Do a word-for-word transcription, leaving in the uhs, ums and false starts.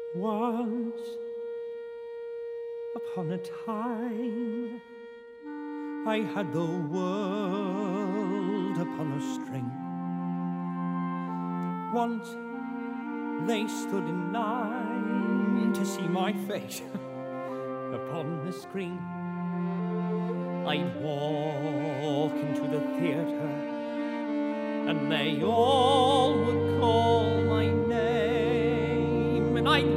Once upon a time, I had the world upon a string. Once they stood in line to see my face upon the screen. I'd walk into the theatre and they all